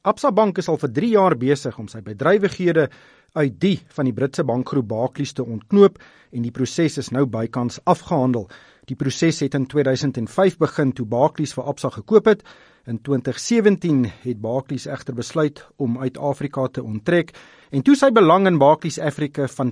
Absa Bank is al vir 3 jaar besig om sy bedrywighede uit die van die Britse bankgroep Barclays te ontknoop en die proses is nou bykans afgehandel. Die proses het in 2005 begin toe Barclays vir Absa gekoop het. In 2017 het Barclays egter besluit om uit Afrika te onttrek en toe sy belang in Barclays Africa van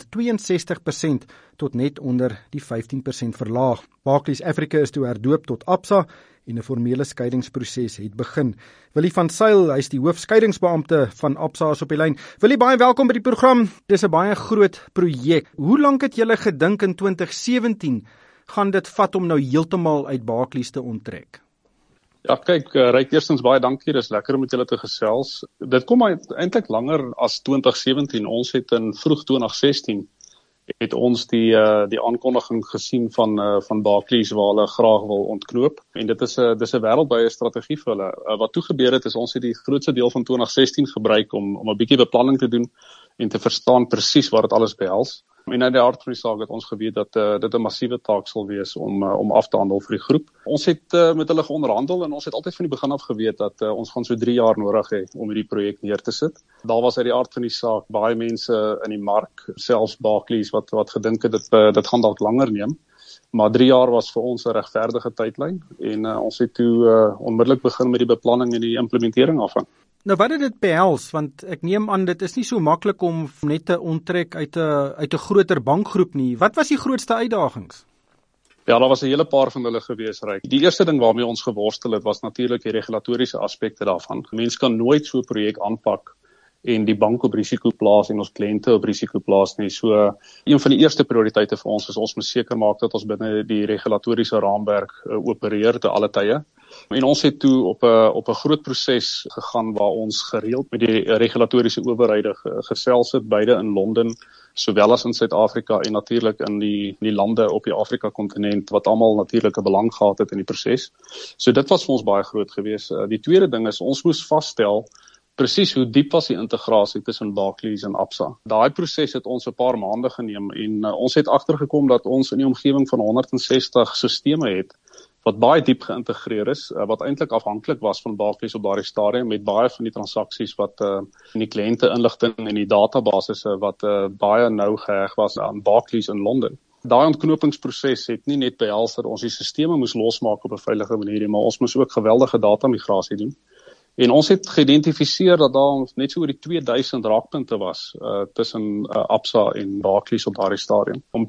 62% tot net onder die 15% verlaag. Barclays Africa is toe herdoop tot Absa en 'n formele skeidingsproses het begin. Willie van Zyl, hy is die hoofskeidingsbeampte van Absa is op die lyn. Willie, baie welkom by die program. Dis 'n baie groot projek. Hoe lank het julle gedink in 2017 gaan dit vat om nou heeltemal uit Barclays te onttrek? Ja, kyk, Ryk, eerstens baie dankie, dis lekker om met julle te gesels. Dit kom eintlik langer as 2017. Ons het in vroeg 2016 het ons die aankondiging gesien van Barclays waar hulle graag wil ontknoop. En dis 'n wêreldwye strategie vir hulle. Wat toe gebeur het is ons het die grootste deel van 2016 gebruik om 'n bietjie beplanning te doen en te verstaan presies wat dit alles behels. En uit die hart van die saak het ons geweet dat dit 'n massiewe taak sal wees om af te handel vir die groep. Ons het met hulle geonderhandel en ons het altyd van die begin af geweet dat ons gaan so 3 jaar nodig hê om hierdie projek neer te sit. Daar was uit die aard van die saak baie mense in die mark, selfs Barclays wat gedink het dit gaan dalk langer neem. Maar 3 jaar was vir ons 'n regverdige tydlyn en ons het toe onmiddellik begin met die beplanning en die implementering daarvan. Nou wat het dit behels? Want ek neem aan dit is nie so maklik om net te onttrek uit 'n groter bankgroep nie. Wat was die grootste uitdagings? Ja, daar was 'n hele paar van hulle gewees, Ryk. Die eerste ding waarmee ons geworstel het was natuurlik die regulatoriese aspekte daarvan. Mense kan nooit so 'n projek aanpak en die bank op risiko plaas en ons kliënte op risiko plaas nie. So een van die eerste prioriteite vir ons is ons moet seker maak dat ons binne die regulatoriese raamwerk opereer te alle tye. En ons het toe op 'n groot proses gegaan waar ons gereeld met die regulatoriese owerhede gesels het, beide in Londen sowel as in Suid-Afrika en natuurlik in die lande op die Afrika-kontinent wat almal natuurlik 'n belang gehad het in die proses. So dit was vir ons baie groot geweest. Die tweede ding is ons moes vasstel presies hoe diep was die integrasie tussen Barclays en Absa. Daai proses het ons 'n paar maande geneem en ons het agtergekom dat ons in die omgewing van 160 sisteme het wat baie diep geïntegreer is, wat eintlik afhanklik was van Barclays op daardie stadium met baie van die transaksies wat in die kliënte-inligting en die databasisse wat baie nou geheg was aan Barclays in Londen. Daai ontknopingsproses het nie net behels dat ons die sisteme moes losmaak op 'n veilige manier, maar ons moes ook geweldige datamigrasie doen. En ons het geïdentifiseer dat daar net so oor die 2000 raakpunte was tussen Absa en Barclays op daardie stadium. Om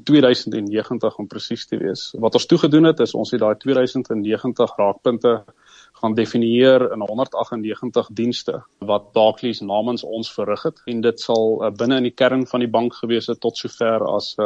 2090 om presies te wees. Wat ons toegedoen het is ons het daai 2090 raakpunte gaan definieer in 198 dienste wat Barclays namens ons verrig het. En dit sal binne in die kern van die bank gewees het tot sover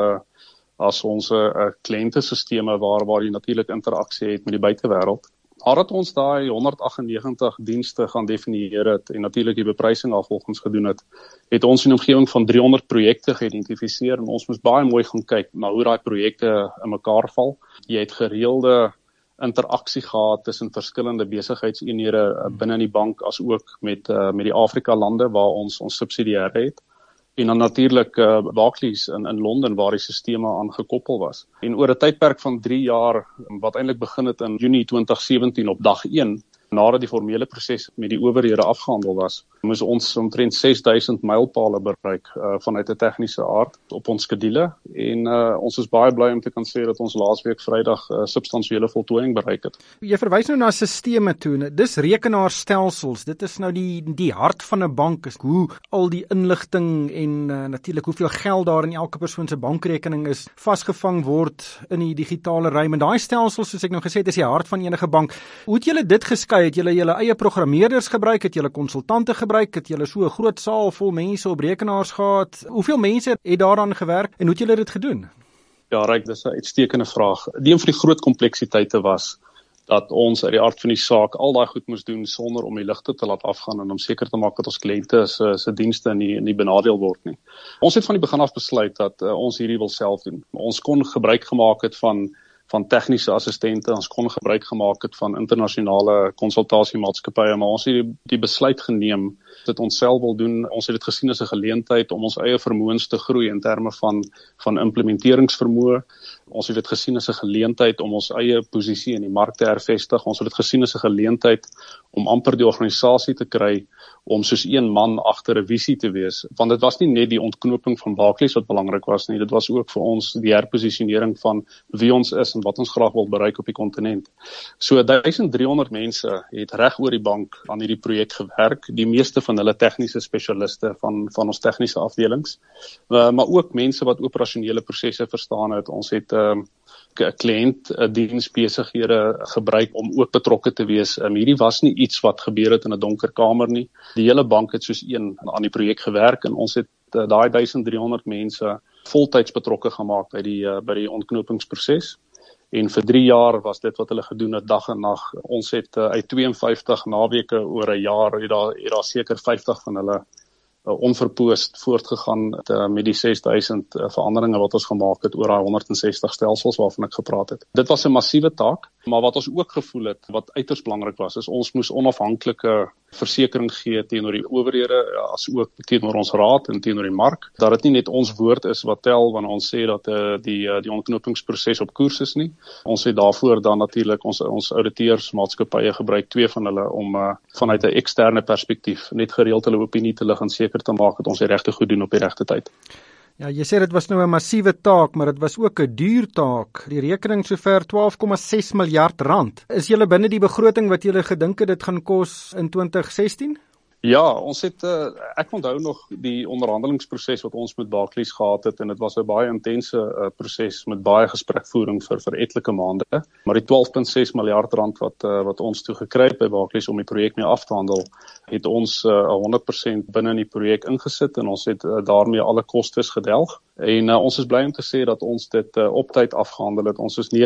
as ons kliëntesisteme waar jy natuurlik interaksie het met die buitewêreld. Nadat ons daai 198 dienste gaan definieer het en natuurlik die beprysing al volgens gedoen het ons in 'n omgewing van 300 projekte geïdentifiseer en ons moes baie mooi gaan kyk na hoe daai projekte in mekaar val. Jy het gereelde interaksie gehad tussen verskillende besigheidseenhede binne in die bank as ook met die Afrika lande waar ons subsidiêre het. En dan natuurlik Barclays in Londen waar die sisteme aan gekoppel was. En oor 'n tydperk van 3 jaar wat eintlik begin het in Junie 2017 op dag 1, nadat die formele proses met die owerhede afgehandel was, moes ons omtrent 6000 mylpale bereik vanuit 'n tegniese aard op ons skedule en ons is baie bly om te kan sê dat ons laasweek Vrydag substansiële voltooiing bereik het. Jy verwys nou na sisteme toe. Dis rekenaarstelsels. Dit is nou die hart van 'n bank, is hoe al die inligting en natuurlik hoeveel geld daar in elke persoon se bankrekening is vasgevang word in die digitale ruim. En daai stelsels, soos ek nou gesê het, is die hart van enige bank. Hoe het julle dit geskei? Het julle eie programmeerders gebruik? Het julle konsultante gebruik? Het julle so 'n groot saal vol mense op rekenaars gehad? Hoeveel mense het daaraan gewerk en hoe het julle dit gedoen? Ja, Ryk, dis 'n uitstekende vraag. Een van die groot kompleksiteite was dat ons uit die aard van die saak al daai goed moes doen sonder om die ligte te laat afgaan en om seker te maak dat ons kliënte se dienste nie benadeel word nie. Ons het van die begin af besluit dat ons hierdie wil self doen. Ons kon gebruik gemaak het van tegniese assistente, ons kon gebruik gemaak het van internasionale konsultasiemaatskappye, maar ons het die besluit geneem dit ons self wil doen. Ons het dit gesien as 'n geleentheid om ons eie vermoëns te groei in terme van implementeringsvermoë. Ons het dit gesien as 'n geleentheid om ons eie posisie in die mark te hervestig. Ons het dit gesien as 'n geleentheid om amper die organisasie te kry om soos een man agter 'n visie te wees. Want dit was nie net die ontknoping van Barclays wat belangrik was nie, dit was ook vir ons die herposisionering van wie ons is en wat ons graag wil bereik op die kontinent. So 1300 mense het reg oor die bank aan hierdie projek gewerk, die meeste van hulle tegniese spesialiste van ons tegniese afdelings, maar ook mense wat operasionele prosesse verstaan het. Ons het kliëntdiensbesighede gebruik om ook betrokke te wees. Hierdie was nie iets wat gebeur het in 'n donker kamer nie. Die hele bank het soos een aan die projek gewerk en ons het daai 1300 mense voltyds betrokke gemaak by die ontknopingsproses. En vir 3 jaar was dit wat hulle gedoen het dag en nag. Ons het uit 52 naweke oor 'n jaar het daar seker 50 van hulle onverpoost voortgegaan met die 6000 veranderinge wat ons gemaak het oor daai 160 stelsels waarvan ek gepraat het. Dit was 'n massiewe taak, maar wat ons ook gevoel het, wat uiters belangrik was, is ons moes onafhanklike versekering gee teenoor die owerhede, as ook teenoor ons raad en teenoor die mark, dat dit nie net ons woord is wat tel wanneer ons sê dat die ontknopingsproses op koers is nie. Ons het daarvoor dan natuurlik ons ouditeursmaatskappye gebruik, 2 van hulle, om vanuit 'n eksterne perspektief net gereeld hulle opinie te lig en seker te maak dat ons die regte goed doen op die regte tyd. Ja, jy sê dit was nou 'n massiewe taak, maar dit was ook 'n duur taak. Die rekening sover 12,6 miljard rand. Is julle binne die begroting wat julle gedink het dit gaan kos in 2016? Ja, ons het, ek onthou nog die onderhandelingsproses wat ons met Barclays gehad het, en dit was 'n baie intense proses met baie gesprekvoering vir etlike maande. Maar die 12,6 miljard rand wat ons toe gekry het by Barclays om die projek mee af te handel, het ons 100% binne in die projek ingesit en ons het daarmee alle kostes gedelg. En ons is bly om te sê dat ons dit op tyd afgehandel het. Ons is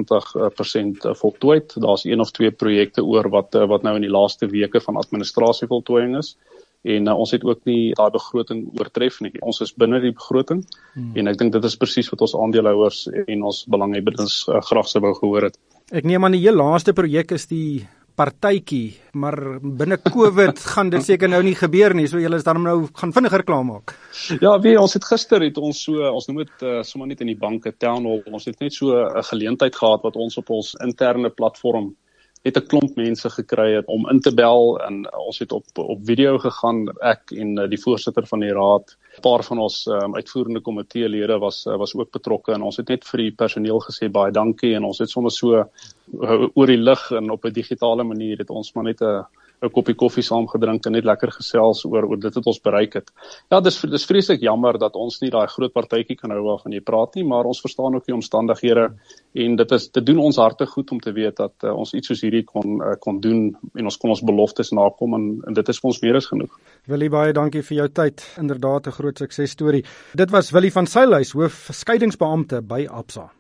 99% voltooid. Daar's 1 of 2 projekte oor wat nou in die laaste weke van administrasie voltooiing is. En ons het ook nie daai begroting oortref nie. Ons is binne die begroting en ek dink dit is presies wat ons aandeelhouers en ons belanghebbendes graag sou wou gehoor het. Ek neem aan die heel laaste projek is die partytjie, maar binne COVID gaan dit seker nou nie gebeur nie, so julle is daarom nou gaan vinniger klaarmaak. Ja, ons het gister ons noem dit sommer net in die banke town hall, ons het net so 'n geleentheid gehad wat ons op ons interne platform het 'n klomp mense gekry het om in te bel en ons het op video gegaan, ek en die voorsitter van die raad, 'n paar van ons uitvoerende komiteelede was ook betrokke en ons het net vir die personeel gesê baie dankie en ons het sommer so oor die lig en op 'n digitale manier het ons maar net 'n koppie koffie saam gedrink en net lekker gesels oor dit wat ons bereik het. Ja, dis vreeslik jammer dat ons nie daai groot partytjie kan hou waarvan jy praat nie, maar ons verstaan ook die omstandighede en dit doen ons harte goed om te weet dat ons iets soos hierdie kon doen en ons kon ons beloftes nakom en dit is vir ons meer as genoeg. Willie, baie dankie vir jou tyd. Inderdaad 'n groot suksesstorie. Dit was Willie van Sailhuys, hoof skeidingsbeampte by Absa.